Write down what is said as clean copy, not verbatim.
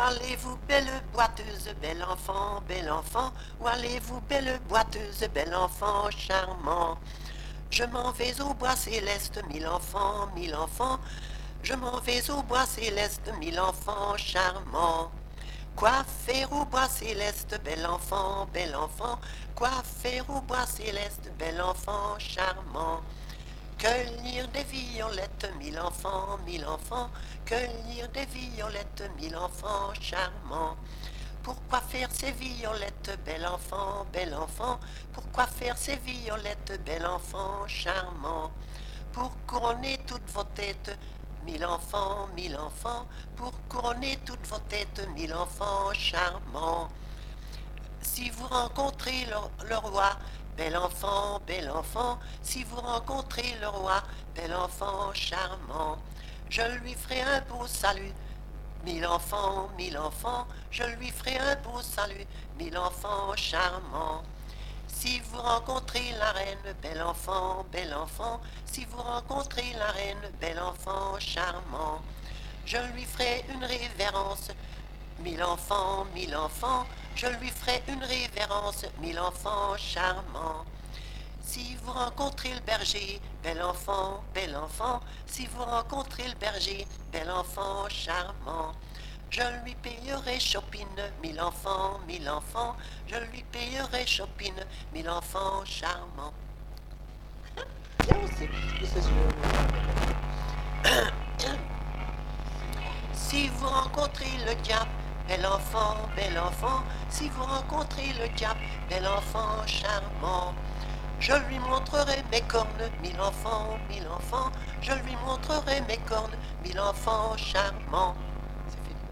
allez-vous, belle boiteuse, bel enfant, bel enfant? Où allez-vous, belle boiteuse, bel enfant charmant? Je m'en vais au bois céleste, mille enfants, mille enfants. Je m'en vais au bois céleste, mille enfants charmants. Coiffer au bois céleste, bel enfant, bel enfant. Coiffer au bois céleste, bel enfant charmant. Cueillir des violettes, mille enfants, mille enfants. Cueillir des violettes, mille enfants charmants. Pourquoi faire ces violettes, bel enfant, bel enfant? Pourquoi faire ces violettes, bel enfant charmant? Pour couronner toutes vos têtes, mille enfants, mille enfants. Pour couronner toutes vos têtes, mille enfants charmants. Si vous rencontrez le roi, bel enfant, si vous rencontrez le roi, bel enfant charmant, je lui ferai un beau salut, mille enfants, je lui ferai un beau salut, mille enfants charmants. Si vous rencontrez la reine, bel enfant, si vous rencontrez la reine, bel enfant charmant, je lui ferai une révérence, mille enfants, je lui ferai une révérence, mille enfants charmants. Si vous rencontrez le berger, bel enfant, si vous rencontrez le berger, bel enfant charmant, je lui payerai chopine, mille enfants, je lui payerai chopine, mille enfants charmants. Bien aussi, si vous rencontrez le diable, bel enfant, si vous rencontrez le diable, bel enfant charmant, je lui montrerai mes cornes, mille enfants, je lui montrerai mes cornes, mille enfants charmants.